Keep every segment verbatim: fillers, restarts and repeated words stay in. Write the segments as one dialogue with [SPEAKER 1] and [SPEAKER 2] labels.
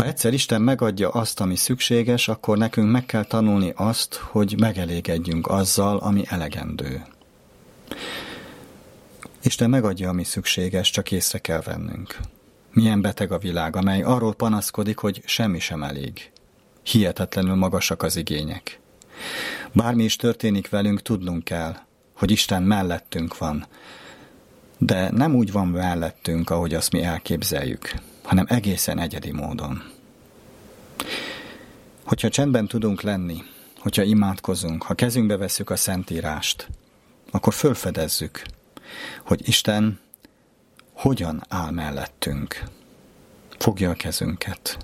[SPEAKER 1] Ha egyszer Isten megadja azt, ami szükséges, akkor nekünk meg kell tanulni azt, hogy megelégedjünk azzal, ami elegendő. Isten megadja, ami szükséges, csak észre kell vennünk. Milyen beteg a világ, amely arról panaszkodik, hogy semmi sem elég. Hihetetlenül magasak az igények. Bármi is történik velünk, tudnunk kell, hogy Isten mellettünk van. De nem úgy van mellettünk, ahogy azt mi elképzeljük, hanem egészen egyedi módon. Hogyha csendben tudunk lenni, hogyha imádkozunk, ha kezünkbe vesszük a Szentírást, akkor fölfedezzük, hogy Isten hogyan áll mellettünk. Fogja a kezünket.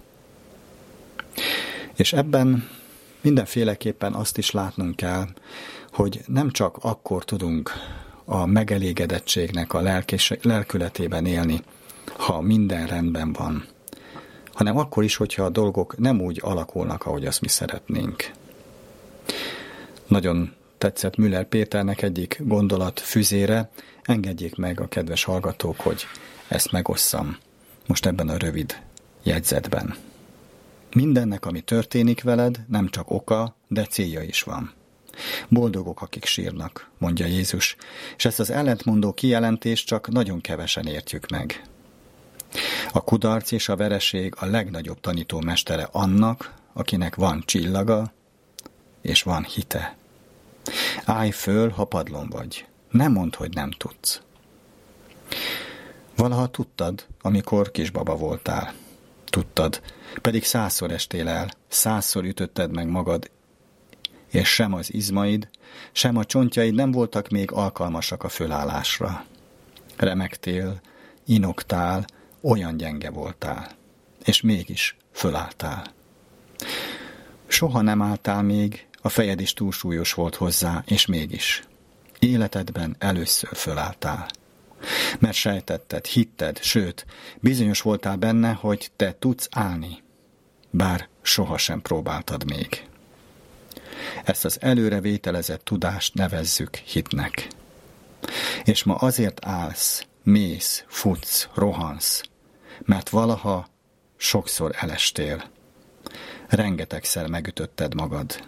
[SPEAKER 1] És ebben mindenféleképpen azt is látnunk kell, hogy nem csak akkor tudunk a megelégedettségnek a lelkés, lelkületében élni, ha minden rendben van, hanem akkor is, hogyha a dolgok nem úgy alakulnak, ahogy azt mi szeretnénk. Nagyon tetszett Müller Péternek egyik gondolat füzére, engedjék meg a kedves hallgatók, hogy ezt megosszam most ebben a rövid jegyzetben. Mindennek, ami történik veled, nem csak oka, de célja is van. Boldogok, akik sírnak, mondja Jézus, és ezt az ellentmondó kijelentést csak nagyon kevesen értjük meg. A kudarc és a vereség a legnagyobb tanítómestere annak, akinek van csillaga és van hite. Állj föl, ha padlón vagy. Ne mondd, hogy nem tudsz. Valaha tudtad, amikor kisbaba voltál. Tudtad, pedig százszor estél el, százszor ütötted meg magad, és sem az izmaid, sem a csontjaid nem voltak még alkalmasak a fölállásra. Remegtél, inogtál, olyan gyenge voltál, és mégis fölálltál. Soha nem álltál még, a fejed is túlsúlyos volt hozzá, és mégis. Életedben először fölálltál. Mert sejtetted, hitted, sőt, bizonyos voltál benne, hogy te tudsz állni, bár sohasem próbáltad még. Ezt az előre vételezett tudást nevezzük hitnek. És ma azért állsz, mész, futsz, rohansz, mert valaha sokszor elestél. Rengetegszer megütötted magad.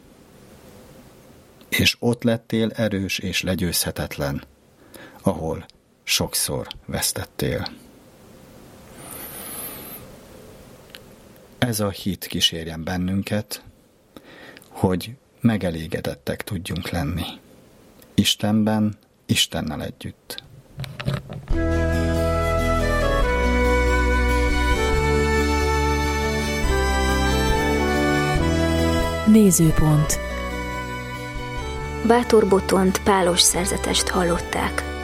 [SPEAKER 1] És ott lettél erős és legyőzhetetlen, ahol sokszor vesztettél. Ez a hit kísérjen bennünket, hogy megelégedettek tudjunk lenni. Istenben, Istennel együtt.
[SPEAKER 2] Nézőpont. Bátor Botont pálos szerzetest hallották.